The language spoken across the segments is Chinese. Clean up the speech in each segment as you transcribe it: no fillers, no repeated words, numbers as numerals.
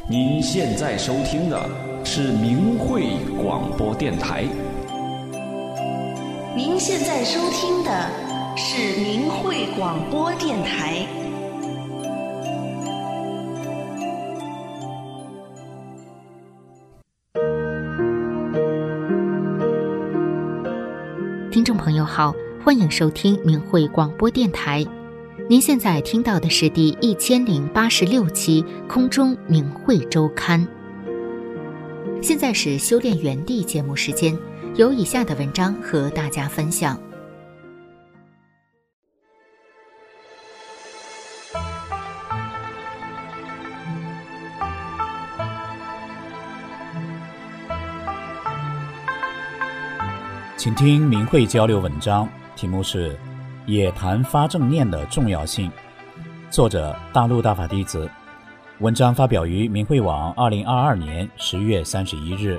您现在收听的是明慧广播电台。 您现在收听的是明慧广播电台。 听众朋友好，欢迎收听明慧广播电台。您现在听到的是第1086期空中明慧周刊。现在是修炼园地节目时间，有以下的文章和大家分享。 请听明慧交流文章，题目是也谈发正念的重要性，作者大陆大法弟子，文章发表于明慧网2022年10月31日。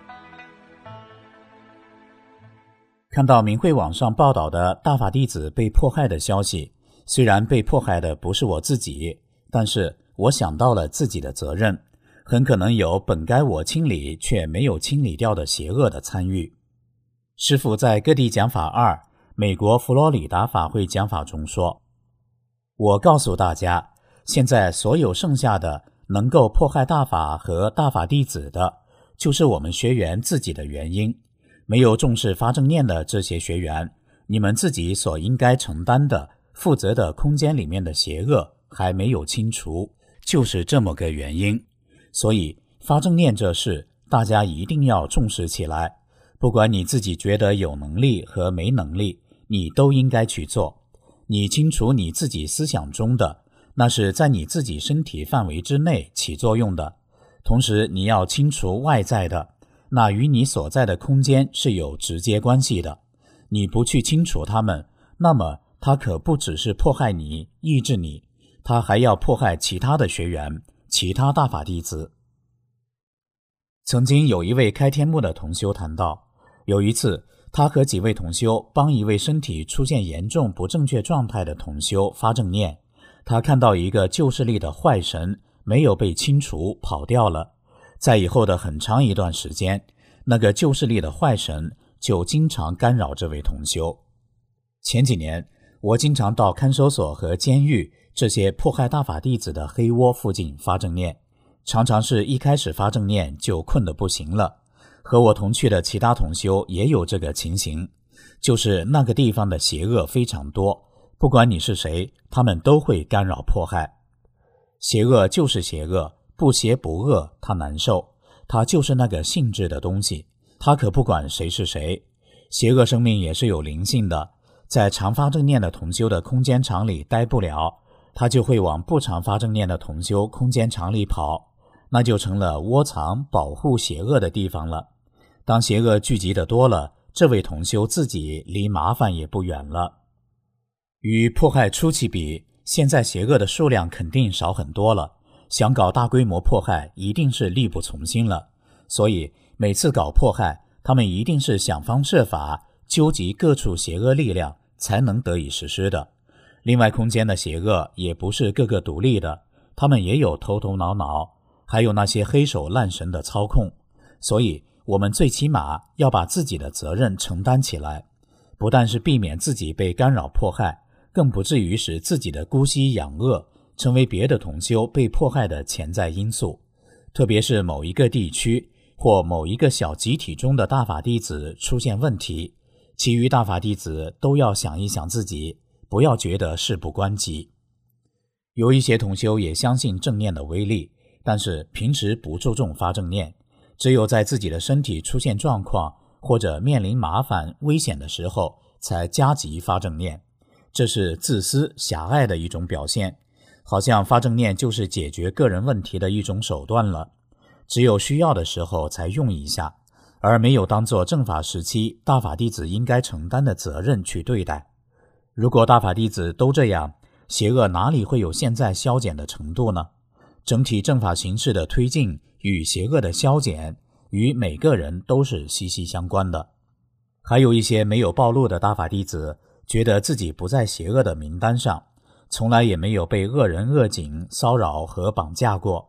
看到明慧网上报道的大法弟子被迫害的消息，虽然被迫害的不是我自己，但是我想到了自己的责任，很可能有本该我清理却没有清理掉的邪恶的参与。师父在各地讲法2美国佛罗里达法会讲法中说，我告诉大家，现在所有剩下的能够迫害大法和大法弟子的，就是我们学员自己的原因。没有重视发正念的这些学员，你们自己所应该承担的负责的空间里面的邪恶还没有清除，就是这么个原因。所以发正念这事大家一定要重视起来，不管你自己觉得有能力和没能力，你都应该去做。你清楚你自己思想中的，那是在你自己身体范围之内起作用的，同时你要清除外在的，那与你所在的空间是有直接关系的。你不去清除它们，那么它可不只是迫害你、抑制你，它还要迫害其他的学员、其他大法弟子。曾经有一位开天目的同修谈到，有一次他和几位同修帮一位身体出现严重不正确状态的同修发正念，他看到一个旧势力的坏神没有被清除跑掉了，在以后的很长一段时间，那个旧势力的坏神就经常干扰这位同修。前几年我经常到看守所和监狱这些迫害大法弟子的黑窝附近发正念，常常是一开始发正念就困得不行了。和我同去的其他同修也有这个情形，就是那个地方的邪恶非常多，不管你是谁，他们都会干扰迫害。邪恶就是邪恶，不邪不恶，它难受，它就是那个性质的东西，它可不管谁是谁。邪恶生命也是有灵性的，在常发正念的同修的空间场里待不了，它就会往不常发正念的同修空间场里跑，那就成了窝藏保护邪恶的地方了。当邪恶聚集的多了，这位同修自己离麻烦也不远了。与迫害初期比，现在邪恶的数量肯定少很多了，想搞大规模迫害一定是力不从心了，所以每次搞迫害，他们一定是想方设法纠集各处邪恶力量才能得以实施的。另外空间的邪恶也不是各个独立的，他们也有头头脑脑，还有那些黑手烂神的操控，所以我们最起码要把自己的责任承担起来，不但是避免自己被干扰迫害，更不至于使自己的姑息养恶成为别的同修被迫害的潜在因素。特别是某一个地区或某一个小集体中的大法弟子出现问题，其余大法弟子都要想一想自己，不要觉得事不关己。有一些同修也相信正念的威力，但是平时不注重发正念，只有在自己的身体出现状况或者面临麻烦危险的时候才加急发正念，这是自私狭隘的一种表现，好像发正念就是解决个人问题的一种手段了，只有需要的时候才用一下，而没有当作正法时期大法弟子应该承担的责任去对待。如果大法弟子都这样，邪恶哪里会有现在消减的程度呢？整体正法形势的推进与邪恶的消减与每个人都是息息相关的。还有一些没有暴露的大法弟子觉得自己不在邪恶的名单上，从来也没有被恶人恶警骚扰和绑架过，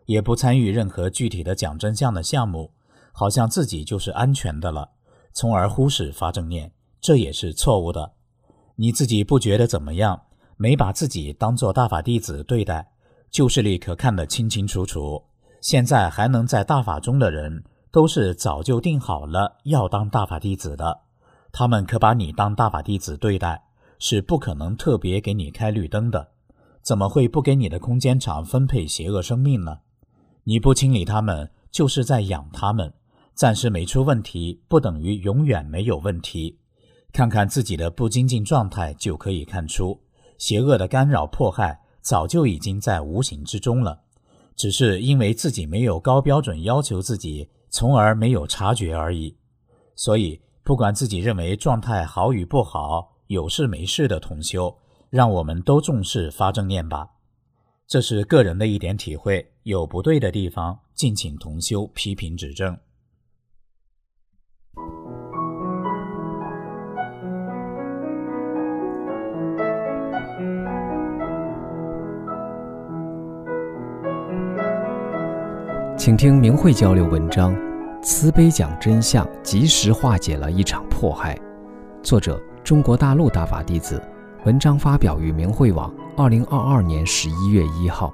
也不参与任何具体的讲真相的项目，好像自己就是安全的了，从而忽视发正念，这也是错误的。你自己不觉得怎么样，没把自己当作大法弟子对待，就是立刻看得清清楚楚。现在还能在大法中的人，都是早就定好了要当大法弟子的，他们可把你当大法弟子对待，是不可能特别给你开绿灯的，怎么会不给你的空间场分配邪恶生命呢？你不清理他们，就是在养他们，暂时没出问题，不等于永远没有问题。看看自己的不精进状态，就可以看出，邪恶的干扰迫害早就已经在无形之中了，只是因为自己没有高标准要求自己，从而没有察觉而已。所以不管自己认为状态好与不好，有事没事的同修，让我们都重视发正念吧。这是个人的一点体会，有不对的地方，敬请同修批评指正。 请听明慧交流文章，慈悲讲真相，及时化解了一场迫害。作者：中国大陆大法弟子，文章发表于明慧网2022年11月1号。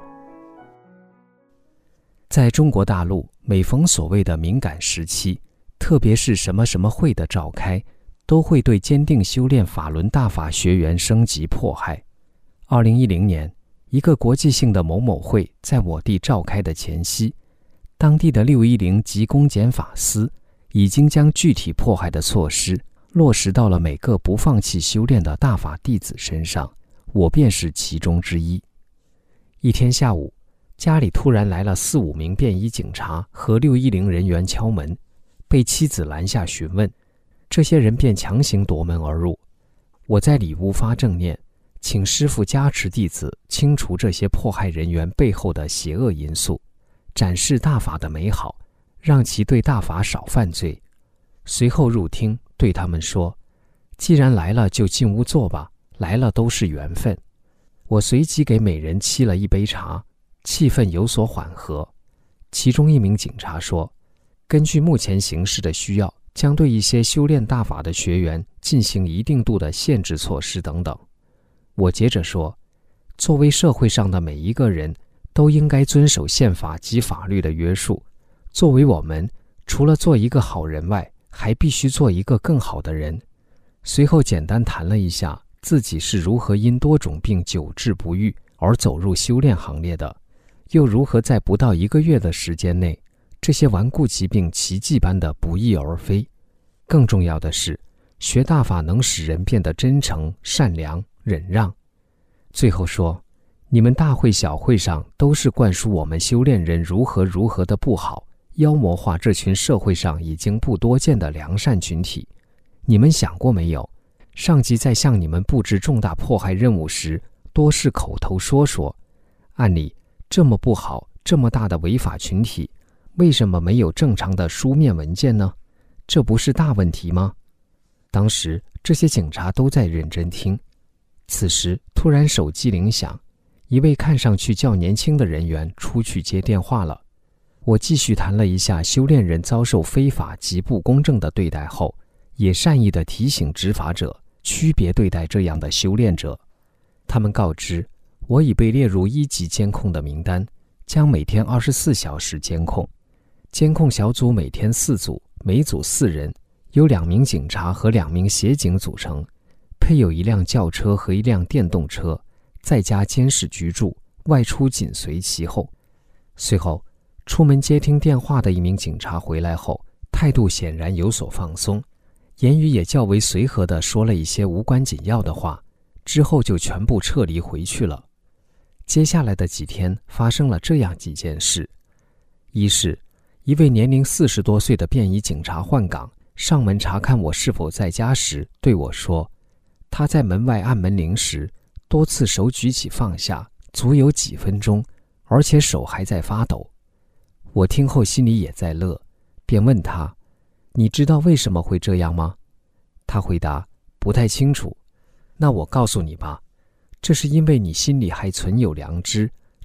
在中国大陆，每逢所谓的敏感时期，特别是什么什么会的召开，都会对坚定修炼法轮大法学员升级迫害。2010年，一个国际性的某某会在我地召开的前夕，当地的610级公检法司已经将具体迫害的措施落实到了每个不放弃修炼的大法弟子身上，我便是其中之一。一天下午，家里突然来了4、5名便衣警察和610人员敲门，被妻子拦下询问，这些人便强行夺门而入。我在里屋发正念，请师父加持弟子清除这些迫害人员背后的邪恶因素，展示大法的美好，让其对大法少犯罪。随后入厅对他们说，既然来了就进屋坐吧，来了都是缘分。我随即给每人沏了一杯茶，气氛有所缓和。其中一名警察说，根据目前形势的需要，将对一些修炼大法的学员进行一定度的限制措施等等。我接着说，作为社会上的每一个人，都应该遵守宪法及法律的约束。作为我们，除了做一个好人外，还必须做一个更好的人。随后简单谈了一下自己是如何因多种病久治不愈而走入修炼行列的，又如何在不到1个月的时间内，这些顽固疾病奇迹般的不翼而飞。更重要的是，学大法能使人变得真诚、善良、忍让。最后说，你们大会小会上都是灌输我们修炼人如何如何的不好，妖魔化这群社会上已经不多见的良善群体。你们想过没有，上级在向你们布置重大迫害任务时，多是口头说说。按理，这么不好、这么大的违法群体，为什么没有正常的书面文件呢？这不是大问题吗？当时这些警察都在认真听。此时突然手机铃响，一位看上去较年轻的人员出去接电话了。我继续谈了一下修炼人遭受非法及不公正的对待后，也善意地提醒执法者区别对待这样的修炼者。他们告知我已被列入1级监控的名单，将每天24小时监控。监控小组每天4组，每组4人，由2名警察和2名协警组成，配有1辆轿车和1辆电动车，在家监视居住，外出紧随其后。随后出门接听电话的一名警察回来后，态度显然有所放松，言语也较为随和地说了一些无关紧要的话，之后就全部撤离回去了。接下来的几天发生了这样几件事。一是，一位年龄40多岁的便衣警察换岗，上门查看我是否在家时，对我说，他在门外按门铃时，多次手举起放下，足有几分钟，而且手还在发抖。我听后心里也在乐，便问他，你知道为什么会这样吗？他回答，不太清楚。那我告诉你吧，这是因为你心里还存有良知，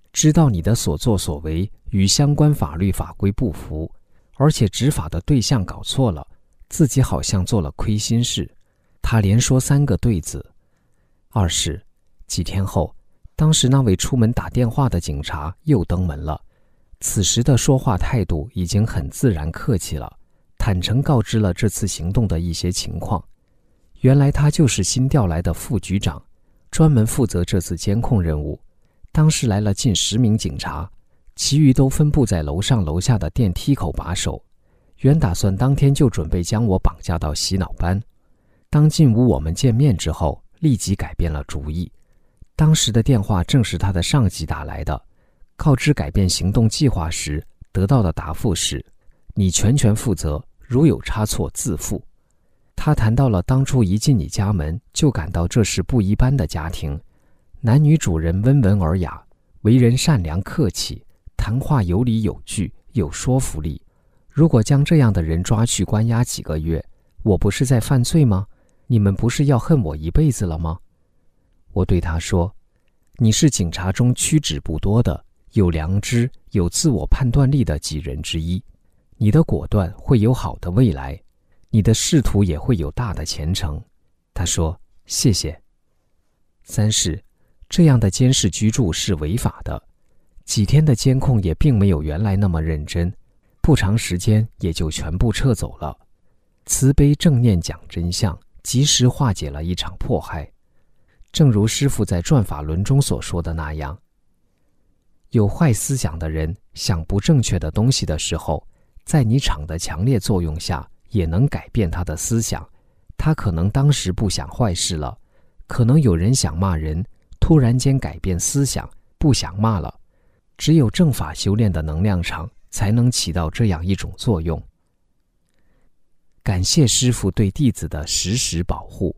知道你的所作所为与相关法律法规不符，而且执法的对象搞错了，自己好像做了亏心事。他连说3个对字。2是几天后，当时那位出门打电话的警察又登门了，此时的说话态度已经很自然客气了，坦诚告知了这次行动的一些情况。原来他就是新调来的副局长，专门负责这次监控任务。当时来了近10名警察，其余都分布在楼上楼下的电梯口把守。原打算当天就准备将我绑架到洗脑班，当进屋我们见面之后，立即改变了主意。当时的电话正是他的上级打来的，告知改变行动计划时，得到的答复是：你全权负责，如有差错自负。他谈到了当初一进你家门就感到这是不一般的家庭，男女主人温文尔雅，为人善良客气，谈话有理有据，有说服力。如果将这样的人抓去关押几个月，我不是在犯罪吗？你们不是要恨我一辈子了吗？我对他说，你是警察中屈指不多的，有良知、有自我判断力的几人之一，你的果断会有好的未来，你的仕途也会有大的前程。他说，谢谢。3是这样的监视居住是违法的，几天的监控也并没有原来那么认真，不长时间也就全部撤走了。慈悲正念讲真相，及时化解了一场迫害。正如师父在转法轮中所说的那样，有坏思想的人想不正确的东西的时候，在你场的强烈作用下也能改变他的思想。他可能当时不想坏事了，可能有人想骂人，突然间改变思想，不想骂了。只有正法修炼的能量场才能起到这样一种作用。感谢师父对弟子的时时保护。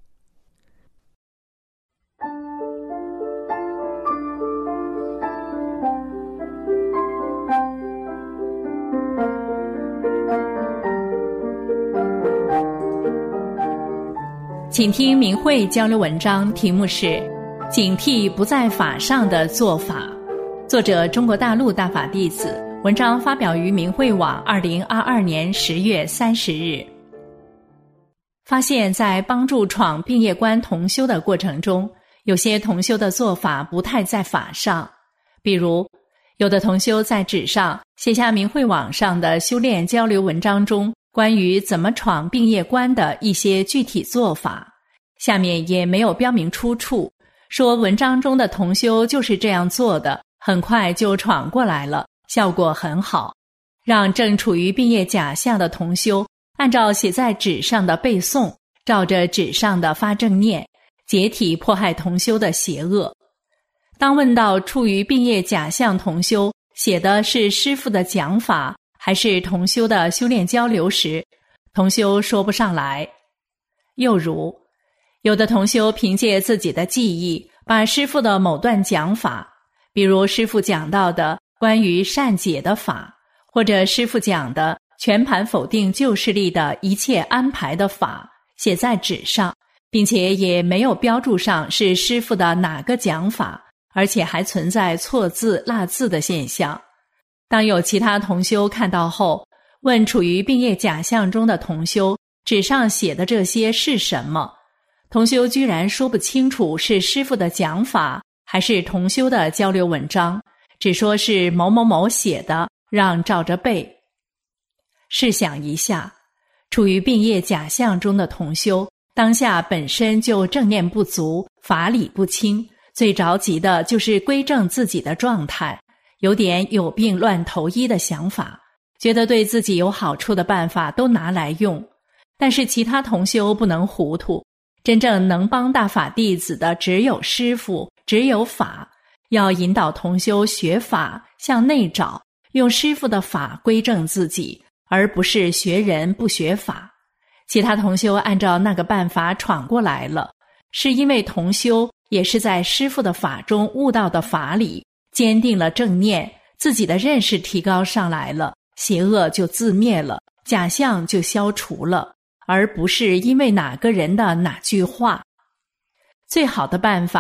请听明慧交流文章，题目是《警惕不在法上的做法》，作者中国大陆大法弟子，文章发表于明慧网2022年10月30日。发现在帮助闯并业关同修的过程中，有些同修的做法不太在法上，比如有的同修在纸上写下明慧网上的修炼交流文章中关于怎么闯并业关的一些具体做法，下面也没有标明出处，说文章中的同修就是这样做的，很快就闯过来了，效果很好，让正处于并业假象的同修按照写在纸上的背诵，照着纸上的发正念，解体迫害同修的邪恶。当问到处于并业假象同修写的是师父的讲法还是同修的修炼交流时，同修说不上来。又如有的同修凭借自己的记忆把师父的某段讲法，比如师父讲到的关于善解的法，或者师父讲的全盘否定旧势力的一切安排的法，写在纸上，并且也没有标注上是师父的哪个讲法，而且还存在错字落字的现象。当有其他同修看到后，问处于并业假象中的同修，纸上写的这些是什么？同修居然说不清楚是师父的讲法还是同修的交流文章，只说是某某某写的，让照着背。试想一下，处于并业假象中的同修，当下本身就正念不足，法理不清，最着急的就是归正自己的状态，有点有病乱投医的想法，觉得对自己有好处的办法都拿来用。但是其他同修不能糊涂，真正能帮大法弟子的只有师父，只有法，要引导同修学法，向内找，用师父的法归正自己，而不是学人不学法。其他同修按照那个办法闯过来了，是因为同修也是在师父的法中悟到的法理，坚定了正念，自己的认识提高上来了，邪恶就自灭了，假象就消除了，而不是因为哪个人的哪句话。最好的办法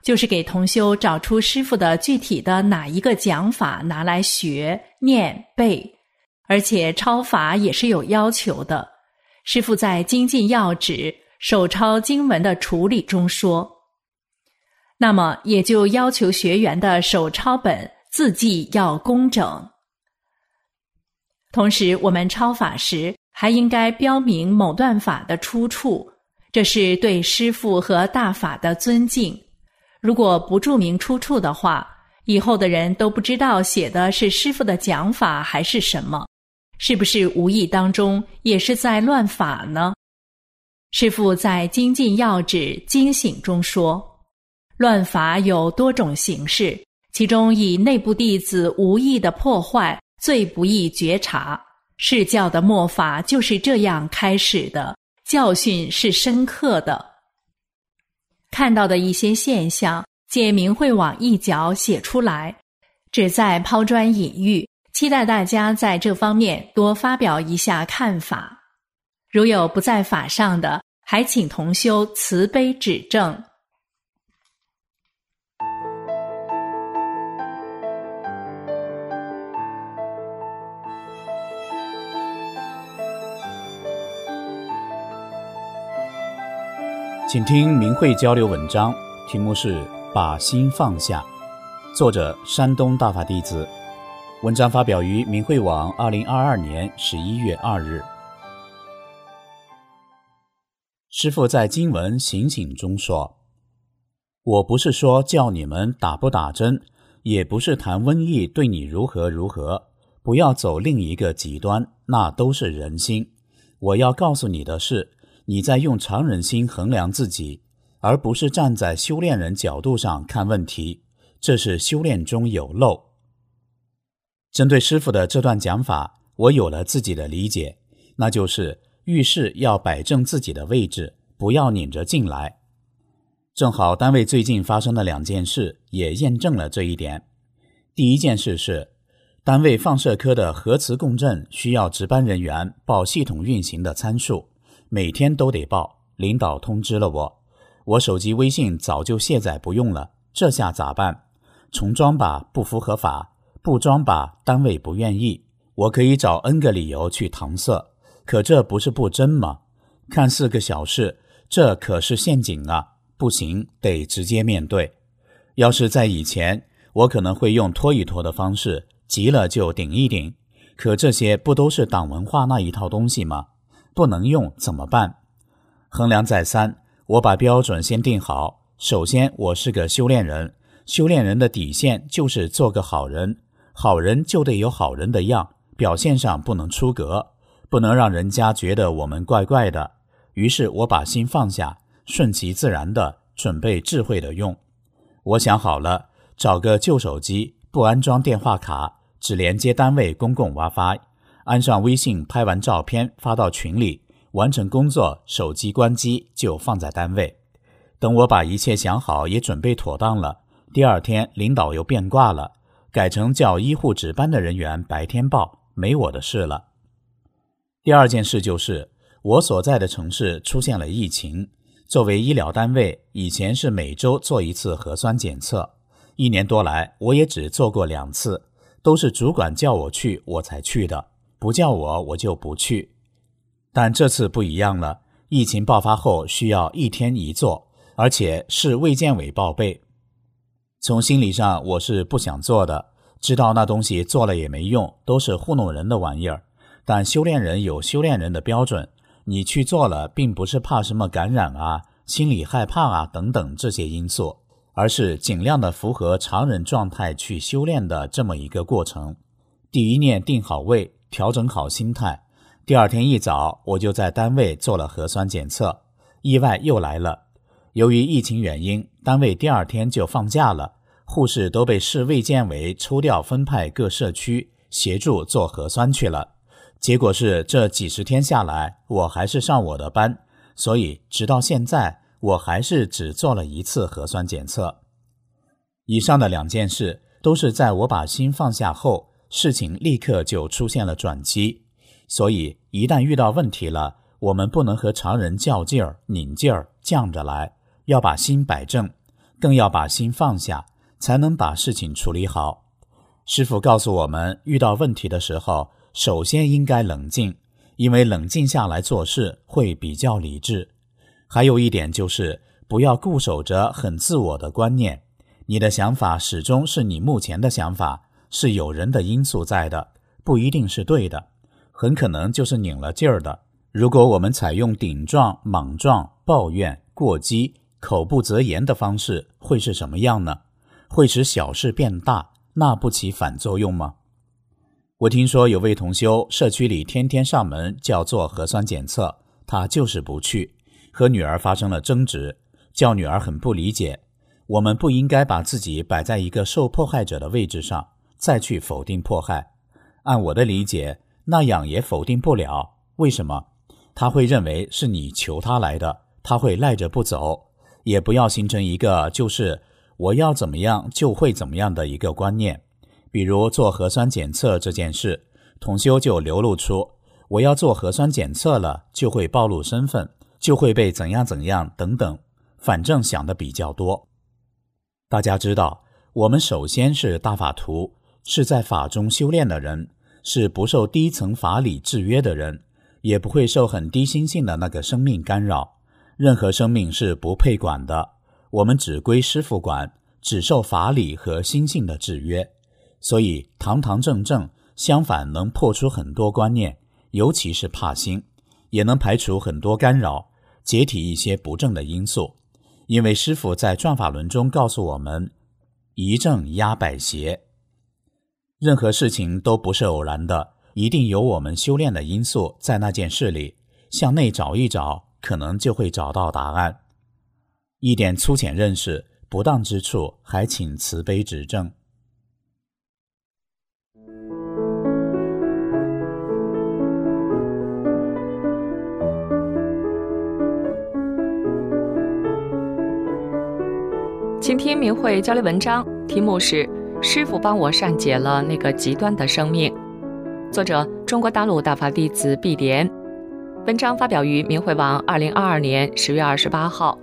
就是给同修找出师父的具体的哪一个讲法拿来学、念、背，而且抄法也是有要求的。师父在精进要旨手抄经文的处理中说，那么也就要求学员的手抄本字迹要工整。同时我们抄法时还应该标明某段法的出处，这是对师父和大法的尊敬。如果不注明出处的话，以后的人都不知道写的是师父的讲法还是什么，是不是无意当中也是在乱法呢？师父在精进要旨精醒中说，乱法有多种形式，其中以内部弟子无意的破坏最不易觉察，释教的末法就是这样开始的，教训是深刻的。看到的一些现象，借明慧网一角写出来，旨在抛砖引玉，期待大家在这方面多发表一下看法。如有不在法上的，还请同修慈悲指正。 请听明慧交流文章，题目是把心放下，作者山东大法弟子，文章发表于明慧网2022年11月2日。师父在经文醒醒中说，我不是说叫你们打不打针，也不是谈瘟疫对你如何如何，不要走另一个极端，那都是人心。我要告诉你的是，你在用常人心衡量自己，而不是站在修炼人角度上看问题，这是修炼中有漏。针对师父的这段讲法，我有了自己的理解，那就是遇事要摆正自己的位置，不要拧着进来。正好单位最近发生的2件事也验证了这一点。第一件事是，单位放射科的核磁共振需要值班人员报系统运行的参数，每天都得报，领导通知了我手机微信早就卸载不用了，这下咋办？重装吧不符合法，不装吧单位不愿意，我可以找 N 个理由去搪塞，可这不是不争吗？看似个小事，这可是陷阱啊，不行，得直接面对。要是在以前，我可能会用拖一拖的方式，急了就顶一顶，可这些不都是党文化那一套东西吗？不能用怎么办？衡量再三，我把标准先定好。首先，我是个修炼人，修炼人的底线就是做个好人，好人就得有好人的样，表现上不能出格，不能让人家觉得我们怪怪的。于是我把心放下，顺其自然的准备智慧的用。我想好了，找个旧手机，不安装电话卡，只连接单位公共 WiFi，安上微信，拍完照片发到群里，完成工作，手机关机就放在单位。等我把一切想好也准备妥当了，第二天领导又变卦了，改成叫医护值班的人员白天报，没我的事了。第二件事就是，我所在的城市出现了疫情，作为医疗单位，以前是每周做一次核酸检测，1年多来我也只做过2次，都是主管叫我去我才去的，不叫我就不去。但这次不一样了，疫情爆发后需要1天1做，而且是卫健委报备。从心理上我是不想做的，知道那东西做了也没用，都是糊弄人的玩意儿。但修炼人有修炼人的标准，你去做了并不是怕什么感染啊、心理害怕啊等等这些因素，而是尽量的符合常人状态去修炼的这么一个过程。第一念定好位，调整好心态，第二天一早我就在单位做了核酸检测，意外又来了。由于疫情原因，单位第二天就放假了，护士都被市卫健委抽调分派各社区协助做核酸去了。结果是这几十天下来，我还是上我的班，所以直到现在我还是只做了1次核酸检测。以上的2件事都是在我把心放下后，事情立刻就出现了转机。所以一旦遇到问题了，我们不能和常人较劲儿、拧劲儿、犟着来，要把心摆正， 更要把心放下，才能把事情处理好。师父告诉我们，遇到问题的时候，首先应该冷静，因为冷静下来做事会比较理智。还有一点就是，不要固守着很自我的观念，你的想法始终是你目前的想法，是有人的因素在的，不一定是对的，很可能就是拧了劲儿的。如果我们采用顶撞、莽撞、抱怨、过激、口不择言的方式，会是什么样呢？会使小事变大，那不起反作用吗？我听说有位同修，社区里天天上门叫做核酸检测，他就是不去，和女儿发生了争执，叫女儿很不理解。我们不应该把自己摆在一个受迫害者的位置上，再去否定迫害。按我的理解，那样也否定不了。为什么？他会认为是你求他来的，他会赖着不走。也不要形成一个就是我要怎么样就会怎么样的一个观念。比如做核酸检测这件事，同修就流露出我要做核酸检测了就会暴露身份，就会被怎样怎样等等，反正想的比较多。大家知道，我们首先是大法徒，是在法中修炼的人，是不受第一层法理制约的人，也不会受很低心性的那个生命干扰。任何生命是不配管的，我们只归师父管，只受法理和心性的制约。所以堂堂正正，相反能破除很多观念，尤其是怕心，也能排除很多干扰，解体一些不正的因素。因为师父在转法轮中告诉我们，一正压百邪。任何事情都不是偶然的，一定有我们修炼的因素在那件事里，向内找一找，可能就会找到答案。一点粗浅认识，不当之处，还请慈悲指正。 请听明慧交流文章，题目是师父帮我善解了那个极端的生命，作者中国大陆大法弟子毕莲。文章发表于明慧网2022年10月28号。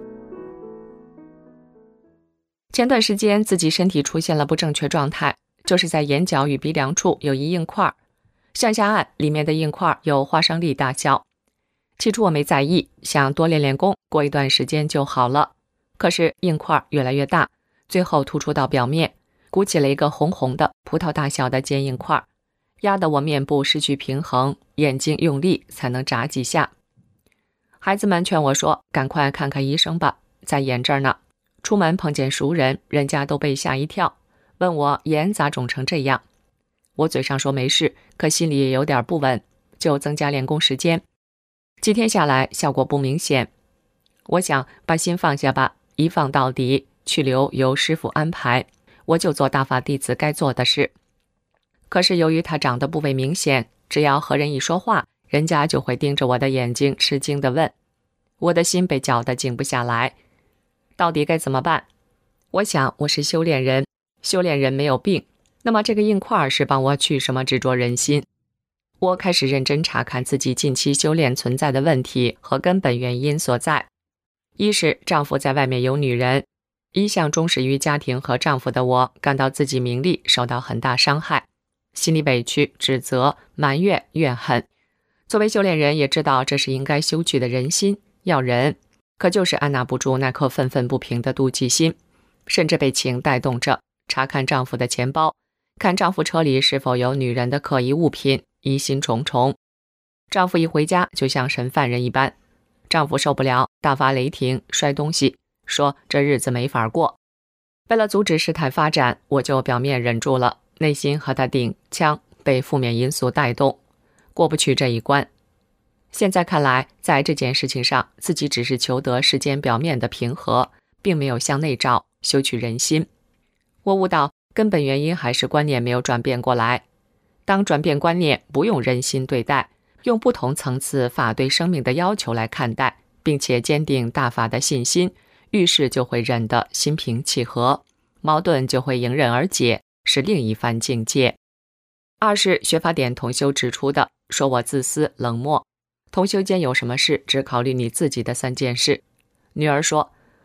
前段时间自己身体出现了不正确状态，就是在眼角与鼻梁处有一硬块，向下按，里面的硬块有花生粒大小。起初我没在意，想多练练功，过一段时间就好了。可是硬块越来越大，最后突出到表面，鼓起了一个红红的葡萄大小的坚硬块，压得我面部失去平衡，眼睛用力才能眨几下。孩子们劝我说，赶快看看医生吧，在眼这儿呢。出门碰见熟人，人家都被吓一跳，问我眼咋肿成这样。我嘴上说没事，可心里也有点不稳，就增加练功时间。几天下来效果不明显，我想把心放下吧，一放到底，去留由师父安排，我就做大法弟子该做的事。可是由于他长得部位明显，只要和人一说话，人家就会盯着我的眼睛，吃惊地问。我的心被搅得静不下来，到底该怎么办？我想我是修炼人，修炼人没有病，那么这个硬块是帮我去什么执着人心？我开始认真查看自己近期修炼存在的问题和根本原因所在。一是丈夫在外面有女人，一向忠实于家庭和丈夫的我，感到自己名利受到很大伤害，心里委屈、指责、埋怨、怨恨。作为修炼人，也知道这是应该修去的人心，要忍，可就是按捺不住那颗愤愤不平的妒忌心，甚至被情带动着，查看丈夫的钱包，看丈夫车里是否有女人的可疑物品，疑心重重。丈夫一回家就像审犯人一般，丈夫受不了，大发雷霆，摔东西，说这日子没法过。为了阻止事态发展，我就表面忍住了，内心和他顶枪，被负面因素带动，过不去这一关。现在看来，在这件事情上，自己只是求得世间表面的平和，并没有向内照，修取人心。我悟到根本原因还是观念没有转变过来。当转变观念，不用人心对待，用不同层次法对生命的要求来看待，并且坚定大法的信心，遇事就会忍得心平气和，矛盾就会迎刃而解，是另一番境界。二是学法典同修指出的，说我自私冷漠，同修间有什么事只考虑你自己的3件事。女儿说，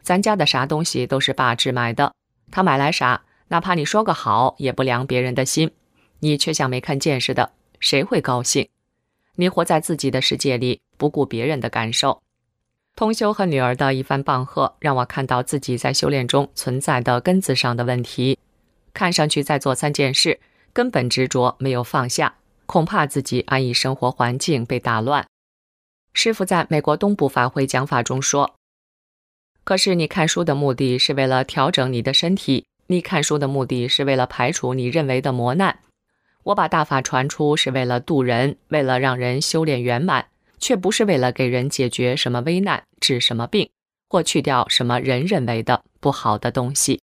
咱家的啥东西都是爸只买的，他买来啥，哪怕你说个好，也不凉别人的心，你却像没看见似的，谁会高兴？你活在自己的世界里，不顾别人的感受。同修和女儿的一番棒喝，让我看到自己在修炼中存在的根子上的问题。看上去在做3件事，根本执着没有放下，恐怕自己安逸生活环境被打乱。师父在美国东部法会讲法中说，可是你看书的目的是为了调整你的身体，你看书的目的是为了排除你认为的磨难。我把大法传出是为了度人，为了让人修炼圆满，却不是为了给人解决什么危难，治什么病，或去掉什么人认为的不好的东西。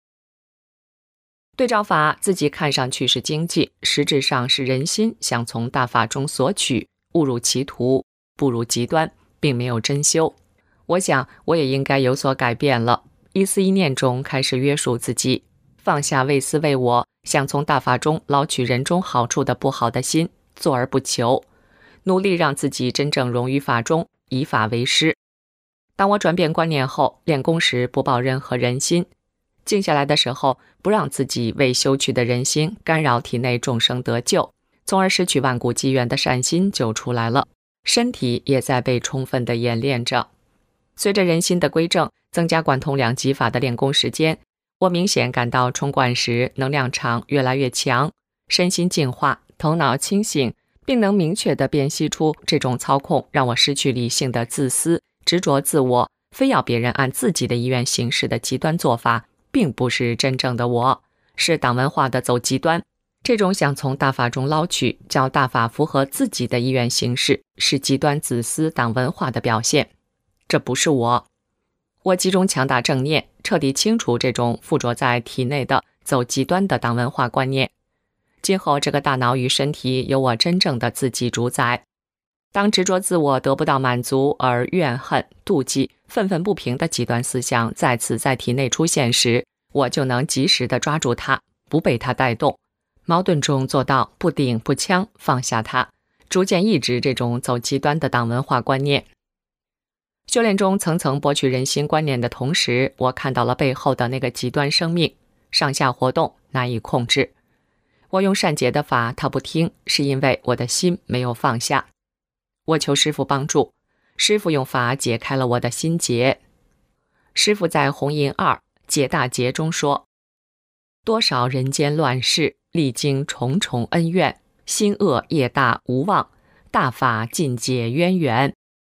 对照法自己看上去是经济，实质上是人心想从大法中索取，误入歧途，步入极端，并没有真修。我想我也应该有所改变了，一思一念中开始约束自己，放下为私为我，想从大法中捞取人中好处的不好的心，坐而不求，努力让自己真正融于法中，以法为师。当我转变观念后，练功时不抱任何人心，静下来的时候，不让自己为修取的人心干扰体内众生得救，从而失去万古机缘的善心就出来了，身体也在被充分的演练着。随着人心的归正，增加贯通两极法的练功时间，我明显感到冲冠时能量场越来越强，身心净化，头脑清醒，并能明确地辨析出这种操控让我失去理性的自私、执着自我，非要别人按自己的意愿行事的极端做法，并不是真正的我，是党文化的走极端。这种想从大法中捞取，叫大法符合自己的意愿行事，是极端自私党文化的表现。这不是我。我集中强大正念，彻底清除这种附着在体内的走极端的党文化观念。今后这个大脑与身体由我真正的自己主宰。当执着自我得不到满足而怨恨、妒忌、愤愤不平的极端思想再次在体内出现时，我就能及时地抓住它，不被它带动。矛盾中做到不顶不呛，放下它，逐渐抑制这种走极端的党文化观念。修炼中层层剥去人心观念的同时，我看到了背后的那个极端生命，上下活动难以控制。我用善解的法，他不听，是因为我的心没有放下。我求师父帮助，师父用法解开了我的心结。师父在弘印2解大劫中说，多少人间乱世，历经重重恩怨，心恶业大无望，大法尽解渊源。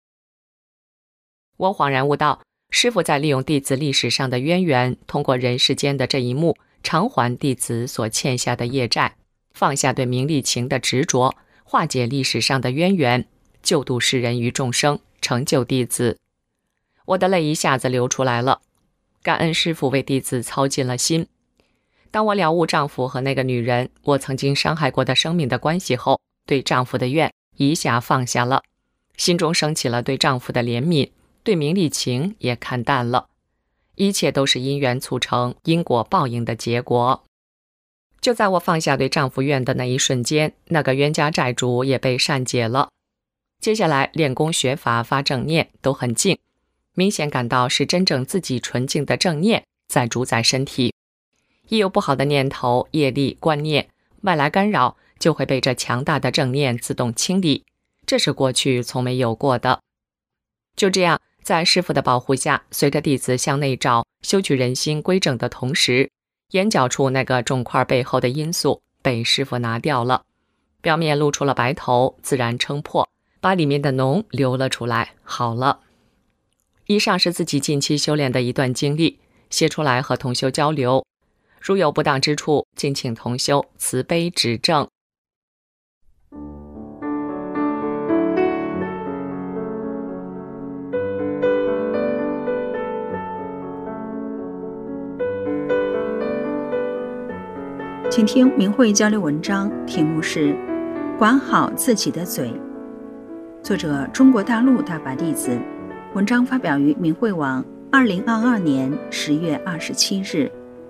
我恍然悟到，师父在利用弟子历史上的渊源，通过人世间的这一幕，偿还弟子所欠下的业债，放下对名利情的执着，化解历史上的渊源，救度世人于众生，成就弟子。我的泪一下子流出来了，感恩师父为弟子操尽了心。当我了悟丈夫和那个女人，我曾经伤害过的生命的关系后，对丈夫的怨一下放下了，心中升起了对丈夫的怜悯，对名利情也看淡了。一切都是因缘促成，因果报应的结果。就在我放下对丈夫怨的那一瞬间，那个冤家债主也被善解了。接下来练功学法发正念都很静，明显感到是真正自己纯净的正念在主宰身体。一有不好的念头、业力、观念外来干扰，就会被这强大的正念自动清理，这是过去从没有过的。就这样，在师父的保护下，随着弟子向内照，修取人心归正的同时，眼角处那个重块背后的因素被师父拿掉了，表面露出了白头，自然撑破，把里面的脓流了出来，好了。以上是自己近期修炼的一段经历，写出来和同修交流。如有不当之处，敬请同修慈悲指正。 请听明慧交流文章，题目是管好自己的嘴，作者中国大陆大法弟子，文章发表于明慧网2022年10月27日。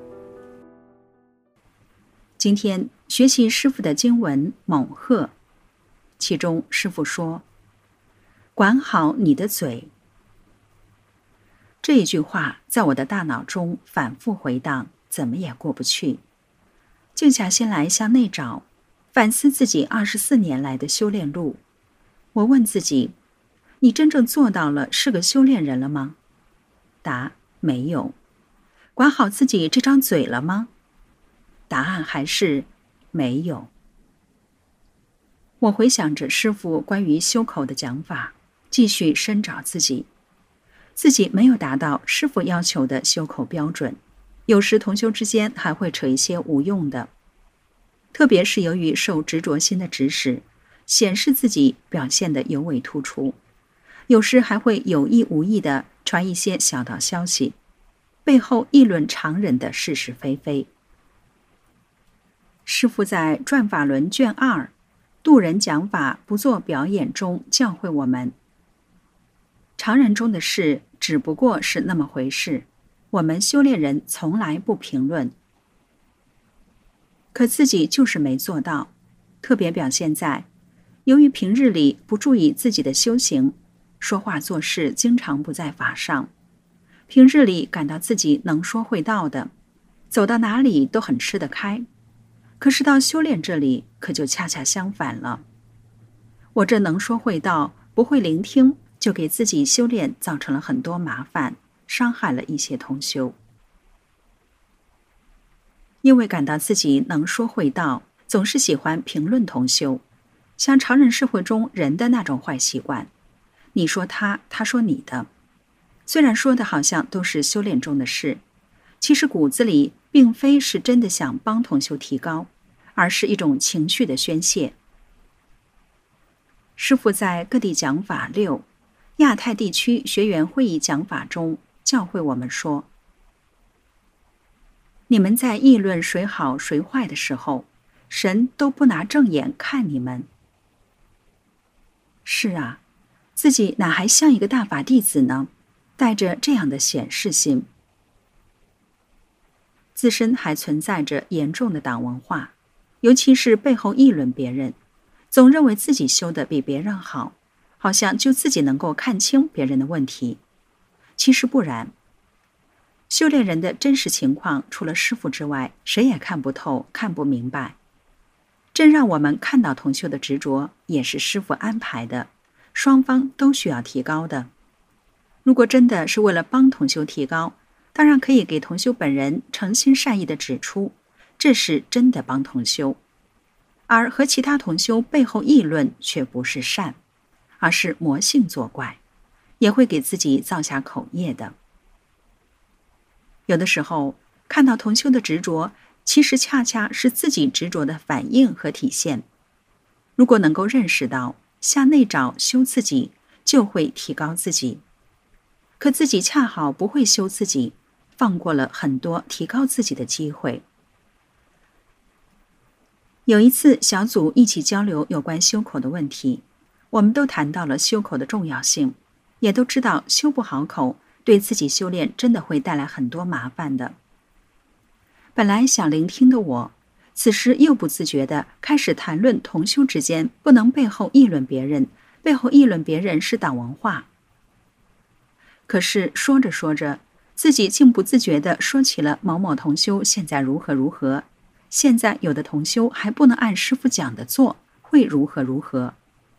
今天学习师父的经文猛鹤，其中师父说，管好你的嘴。 这一句话在我的大脑中反复回荡，怎么也过不去。静下心来向内找，反思自己24年来的修炼路。我问自己，你真正做到了是个修炼人了吗？答：没有。管好自己这张嘴了吗？答案还是没有。我回想着师父关于修口的讲法，继续深找自己没有达到师父要求的修口标准，有时同修之间还会扯一些无用的，特别是由于受执着心的指使，显示自己表现得尤为突出，有时还会有意无意地传一些小道消息，背后议论常人的是是非非。师父在《转法轮》卷2渡人讲法不做表演中教诲我们，常人中的事只不过是那么回事，我们修炼人从来不评论。可自己就是没做到，特别表现在由于平日里不注意自己的修行，说话做事经常不在法上，平日里感到自己能说会道的，走到哪里都很吃得开，可是到修炼这里可就恰恰相反了。我这能说会道，不会聆听，就给自己修炼造成了很多麻烦，伤害了一些同修。因为感到自己能说会道，总是喜欢评论同修，像常人社会中人的那种坏习惯，你说他，他说你的，虽然说的好像都是修炼中的事，其实骨子里并非是真的想帮同修提高，而是一种情绪的宣泄。师父在各地讲法6亚太地区学员会议讲法中教诲我们说，你们在议论谁好谁坏的时候，神都不拿正眼看你们。是啊，自己哪还像一个大法弟子呢，带着这样的显示心。自身还存在着严重的党文化，尤其是背后议论别人，总认为自己修得比别人好，好像就自己能够看清别人的问题。其实不然，修炼人的真实情况除了师父之外，谁也看不透看不明白。真让我们看到同修的执着，也是师父安排的，双方都需要提高的。如果真的是为了帮同修提高，当然可以给同修本人诚心善意地指出，这是真的帮同修，而和其他同修背后议论却不是善，而是魔性作怪，也会给自己造下口业的。有的时候看到同修的执着，其实恰恰是自己执着的反应和体现。如果能够认识到，向内找修自己，就会提高自己。可自己恰好不会修自己，放过了很多提高自己的机会。有一次小组一起交流有关修口的问题，我们都谈到了修口的重要性，也都知道修不好口对自己修炼真的会带来很多麻烦的。本来想聆听的我，此时又不自觉地开始谈论同修之间不能背后议论别人，背后议论别人是党文化。可是说着说着，自己竟不自觉地说起了某某同修现在如何如何，现在有的同修还不能按师父讲的做，会如何如何。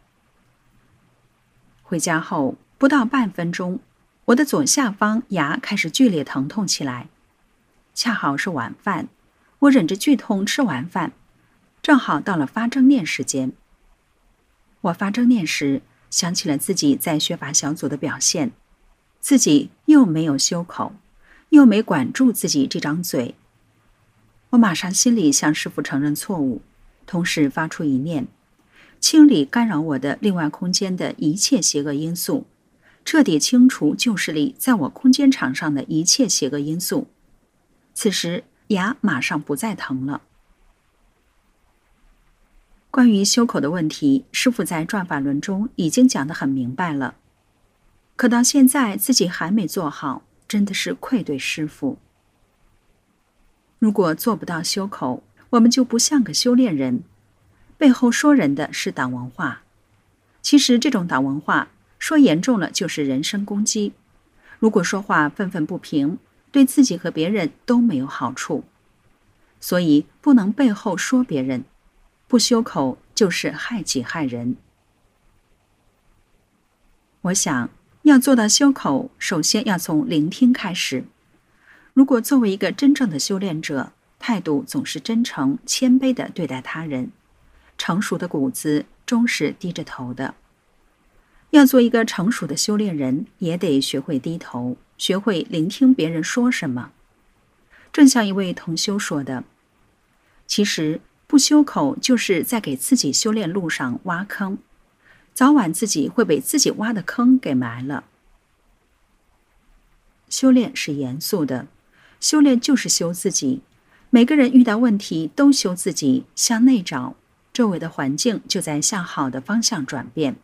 回家后不到半分钟，我的左下方牙开始剧烈疼痛起来，恰好是晚饭，我忍着剧痛吃完饭，正好到了发正念时间。我发正念时想起了自己在学法小组的表现，自己又没有修口，又没管住自己这张嘴。我马上心里向师父承认错误，同时发出一念，清理干扰我的另外空间的一切邪恶因素，彻底清除旧势力在我空间场上的一切邪恶因素。此时牙马上不再疼了。关于修口的问题，师父在转法轮中已经讲得很明白了，可到现在自己还没做好，真的是愧对师父。如果做不到修口，我们就不像个修炼人，背后说人的是党文化。其实这种党文化说严重了就是人身攻击， 如果说话愤愤不平，对自己和别人都没有好处。所以不能背后说别人，不修口就是害己害人。我想，要做到修口，首先要从聆听开始。如果作为一个真正的修炼者，态度总是真诚、谦卑地对待他人，成熟的骨子终是低着头的。要做一个成熟的修炼人，也得学会低头，学会聆听别人说什么。正像一位同修说的，其实不修口就是在给自己修炼路上挖坑，早晚自己会被自己挖的坑给埋了。修炼是严肃的，修炼就是修自己。每个人遇到问题都修自己，向内找，周围的环境就在向好的方向转变。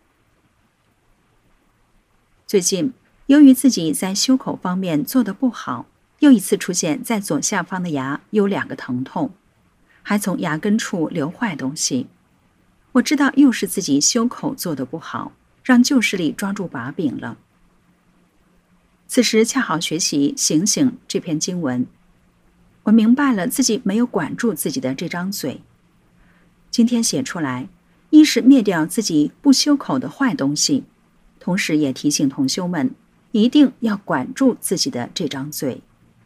最近，由于自己在修口方面做得不好，又一次出现在左下方的牙有2个疼痛，还从牙根处流坏东西。我知道又是自己修口做得不好，让旧势力抓住把柄了。此时恰好学习醒醒这篇经文，我明白了自己没有管住自己的这张嘴。今天写出来，一是灭掉自己不修口的坏东西，同时也提醒同修们一定要管住自己的这张嘴。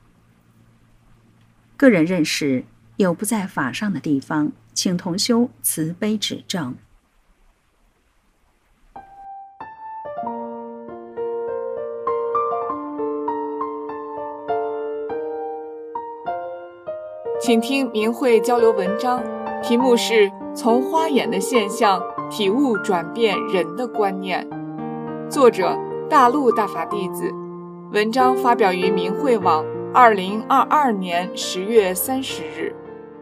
个人认识有不在法上的地方，请同修慈悲指正。 请听明慧交流文章，题目是从花眼的现象体悟转变人的观念，作者大陆大法弟子，文章发表于明慧网2022年10月30日。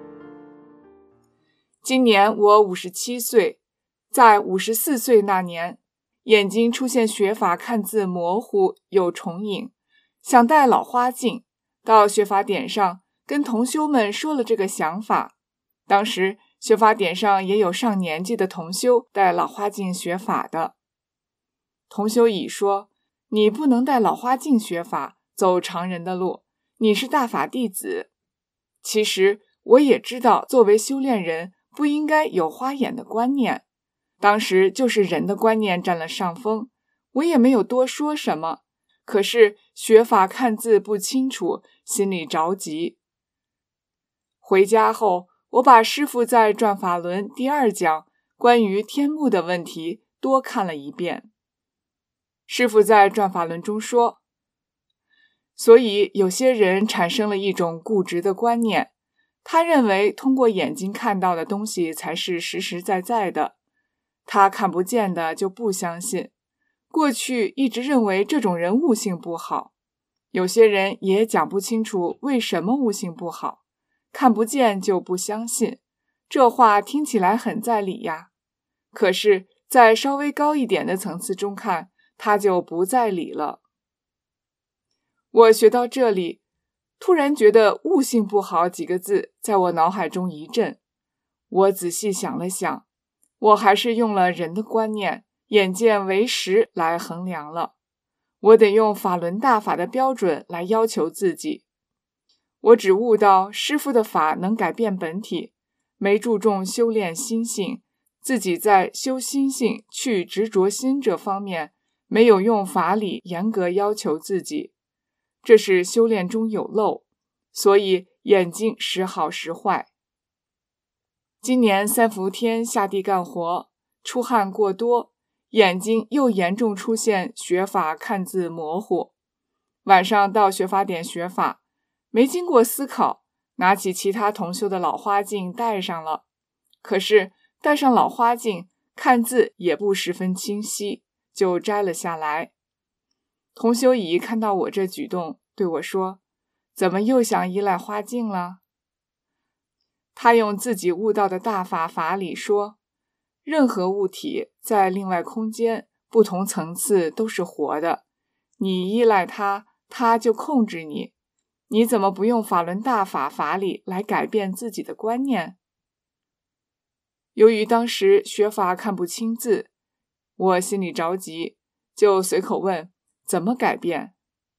今年我57岁，在54岁那年，眼睛出现学法看字模糊，有重影，想戴老花镜，到学法点上跟同修们说了这个想法。当时学法点上也有上年纪的同修戴老花镜学法的。同修乙说，你不能戴老花镜学法，走常人的路，你是大法弟子。其实我也知道作为修炼人不应该有花眼的观念，当时就是人的观念占了上风，我也没有多说什么，可是学法看字不清楚，心里着急。回家后，我把师父在转法轮第2讲关于天目的问题多看了一遍。师父在转法轮中说，所以有些人产生了一种固执的观念，他认为通过眼睛看到的东西才是实实在在的，他看不见的就不相信。过去一直认为这种人悟性不好，有些人也讲不清楚为什么悟性不好，看不见就不相信，这话听起来很在理呀。可是在稍微高一点的层次中看，它就不在理了。我学到这里，突然觉得悟性不好几个字在我脑海中一震。我仔细想了想，我还是用了人的观念，眼见为实来衡量了。我得用法轮大法的标准来要求自己。我只悟到师父的法能改变本体，没注重修炼心性，自己在修心性去执着心这方面没有用法理严格要求自己，这是修炼中有漏，所以眼睛时好时坏。今年3伏天下地干活，出汗过多，眼睛又严重出现学法看字模糊。晚上到学法点学法，没经过思考，拿起其他同修的老花镜戴上了。可是戴上老花镜，看字也不十分清晰，就摘了下来。同修乙看到我这举动，对我说，怎么又想依赖花镜了？他用自己悟到的大法法理说，任何物体在另外空间不同层次都是活的，你依赖它，它就控制你。你怎么不用法轮大法法理来改变自己的观念？由于当时学法看不清字，我心里着急，就随口问，怎么改变？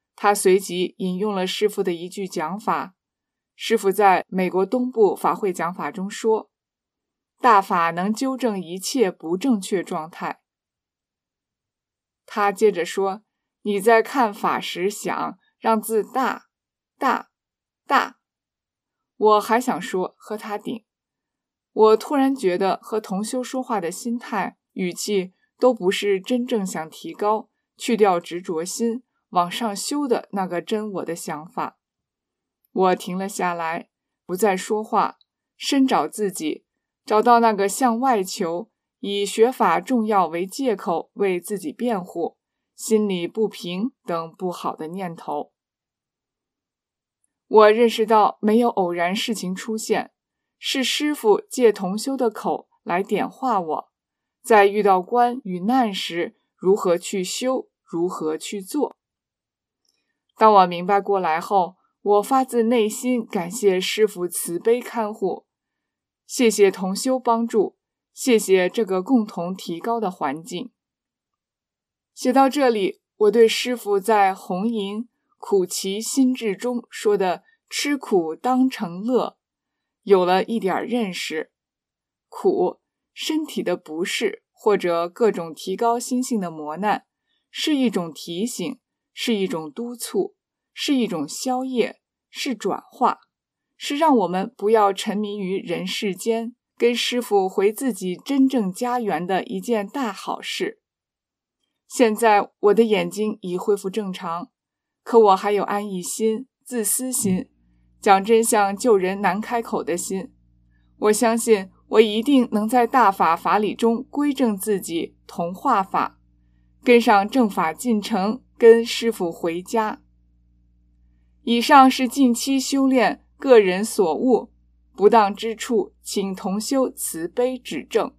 他随即引用了师父的一句讲法。师父在美国东部法会讲法中说，大法能纠正一切不正确状态。他接着说，你在看法时想让字大大大。我还想说和他顶。我突然觉得和同修说话的心态语气都不是真正想提高去掉执着心往上修的那个真我的想法。我停了下来，不再说话，深找自己，找到那个向外求，以学法重要为借口为自己辩护，心里不平等不好的念头。我认识到没有偶然事情出现，是师父借同修的口来点化我，在遇到关与难时如何去修，如何去做。当我明白过来后，我发自内心感谢师父慈悲看护，谢谢同修帮助，谢谢这个共同提高的环境。写到这里，我对师父在红吟苦其心志中说的吃苦当成乐有了一点认识。苦，身体的不适或者各种提高心性的磨难，是一种提醒，是一种督促，是一种消业，是转化，是让我们不要沉迷于人世间，跟师父回自己真正家园的一件大好事。现在我的眼睛已恢复正常，可我还有安逸心、自私心，讲真相救人难开口的心。我相信我一定能在大法法理中归正自己，同化法，跟上正法进程，跟师父回家。以上是近期修炼个人所悟，不当之处请同修慈悲指正。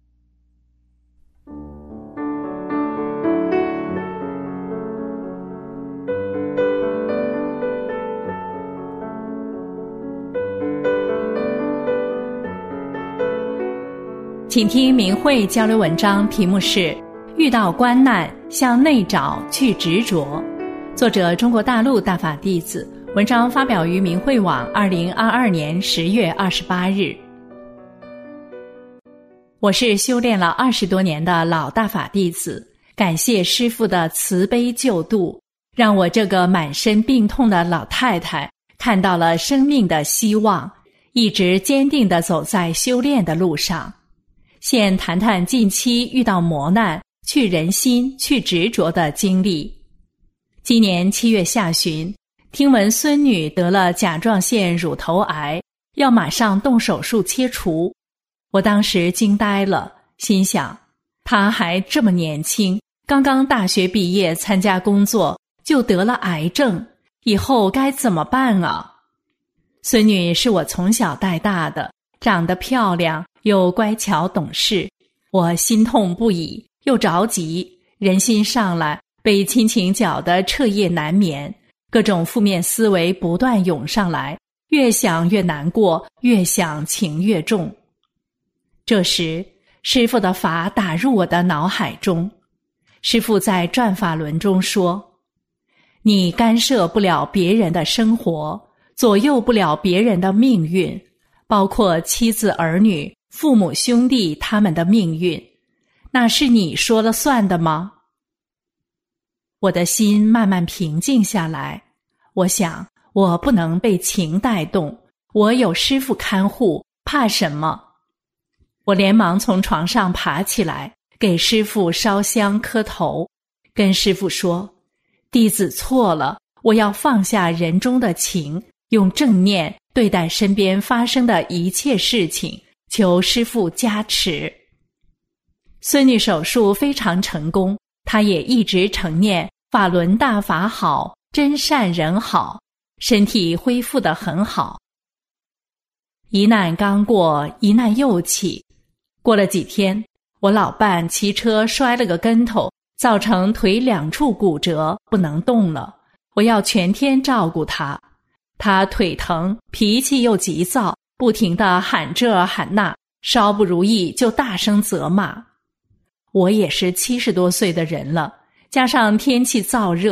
请听明慧交流文章，题目是遇到关难向内找去执着，作者中国大陆大法弟子，文章发表于明慧网2022年10月28日。我是修炼了20多年的老大法弟子，感谢师父的慈悲救度，让我这个满身病痛的老太太看到了生命的希望，一直坚定地走在修炼的路上。现谈谈近期遇到磨难去人心去执着的经历。今年7月下旬，听闻孙女得了甲状腺乳头癌，要马上动手术切除。我当时惊呆了，心想她还这么年轻，刚刚大学毕业参加工作就得了癌症，以后该怎么办啊？孙女是我从小带大的，长得漂亮又乖巧懂事，我心痛不已，又着急，人心上来，被亲情搅得彻夜难眠，各种负面思维不断涌上来，越想越难过，越想情越重。这时，师父的法打入我的脑海中。师父在转法轮中说，你干涉不了别人的生活，左右不了别人的命运，包括妻子儿女、父母兄弟他们的命运，那是你说了算的吗？我的心慢慢平静下来，我想我不能被情带动，我有师父看护，怕什么？我连忙从床上爬起来，给师父烧香磕头，跟师父说，弟子错了，我要放下人中的情，用正念对待身边发生的一切事情，求师父加持。孙女手术非常成功，她也一直承念法轮大法好，真善人好，身体恢复得很好。一难刚过，一难又起。过了几天，我老伴骑车摔了个跟头，造成腿2处骨折，不能动了。我要全天照顾他，他腿疼，脾气又急躁，不停地喊这喊那，稍不如意就大声责骂。我也是70多岁的人了，加上天气燥热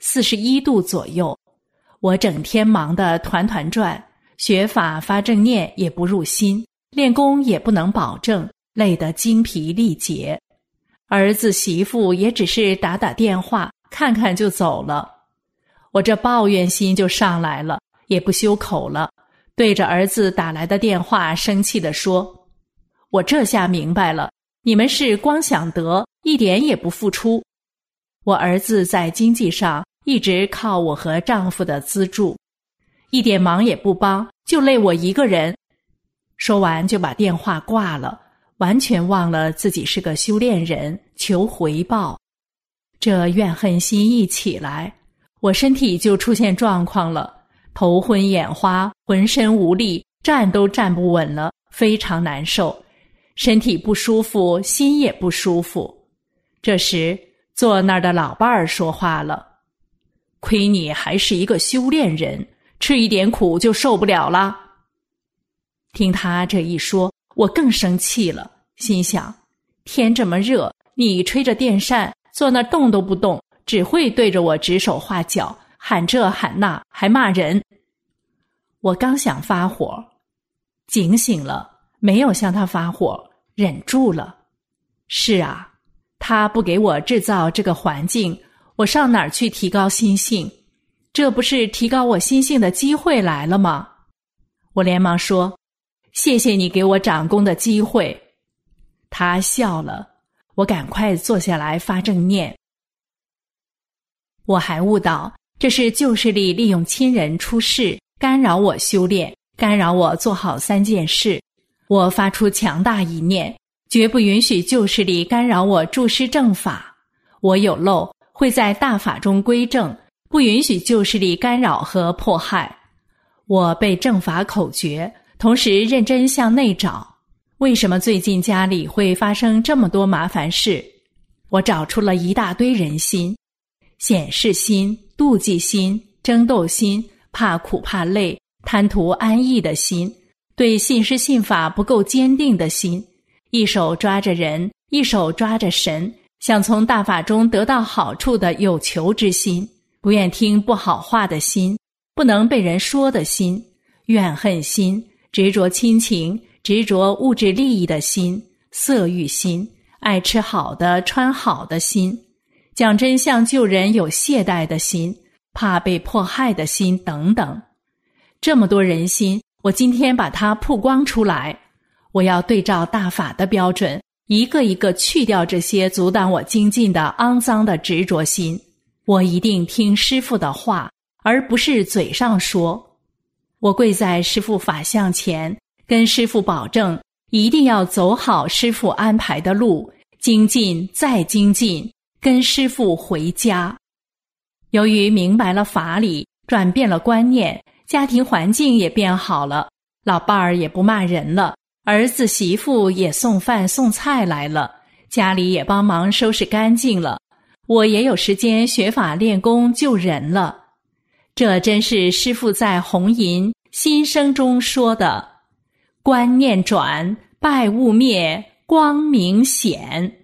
41度左右。我整天忙得团团转，学法发正念也不入心，练功也不能保证，累得精疲力竭。儿子媳妇也只是打打电话，看看就走了。我这抱怨心就上来了，也不修口了，对着儿子打来的电话生气地说：我这下明白了，你们是光想得，一点也不付出。我儿子在经济上一直靠我和丈夫的资助，一点忙也不帮，就累我一个人。说完就把电话挂了，完全忘了自己是个修炼人，求回报。这怨恨心一起来，我身体就出现状况了，头昏眼花，浑身无力，站都站不稳了，非常难受，身体不舒服，心也不舒服。这时坐那儿的老伴儿说话了：亏你还是一个修炼人，吃一点苦就受不了了。听他这一说，我更生气了，心想：天这么热，你吹着电扇坐那动都不动，只会对着我指手画脚，喊这喊那，还骂人。我刚想发火，警醒了，没有向他发火，忍住了。是啊，他不给我制造这个环境，我上哪儿去提高心性？这不是提高我心性的机会来了吗？我连忙说：谢谢你给我长功的机会。他笑了，我赶快坐下来发正念。我还悟到，这是旧势力利用亲人出事，干扰我修炼，干扰我做好3件事。我发出强大一念，绝不允许旧势力干扰我注师正法。我有漏，会在大法中归正，不允许旧势力干扰和迫害。我背正法口诀，同时认真向内找，为什么最近家里会发生这么多麻烦事？我找出了一大堆人心：显示心、妒忌心、争斗心、怕苦怕累、贪图安逸的心，对信师信法不够坚定的心，一手抓着人，一手抓着神，想从大法中得到好处的有求之心，不愿听不好话的心，不能被人说的心，怨恨心，执着亲情，执着物质利益的心，色欲心，爱吃好的穿好的心，讲真相救人有懈怠的心，怕被迫害的心等等。这么多人心，我今天把它曝光出来，我要对照大法的标准，一个一个去掉这些阻挡我精进的肮脏的执着心。我一定听师父的话，而不是嘴上说。我跪在师父法像前，跟师父保证，一定要走好师父安排的路，精进再精进，跟师父回家。由于明白了法理，转变了观念，家庭环境也变好了，老伴儿也不骂人了，儿子媳妇也送饭送菜来了，家里也帮忙收拾干净了，我也有时间学法练功救人了。这真是师父在红银心声中说的：观念转，败物灭，光明显。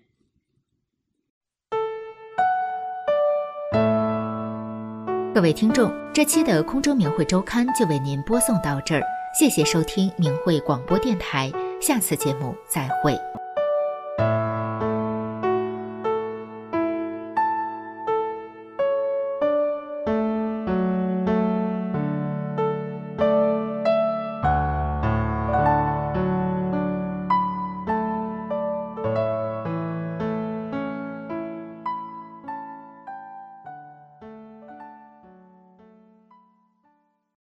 各位听众，这期的空中明慧周刊就为您播送到这儿，谢谢收听明慧广播电台，下次节目再会。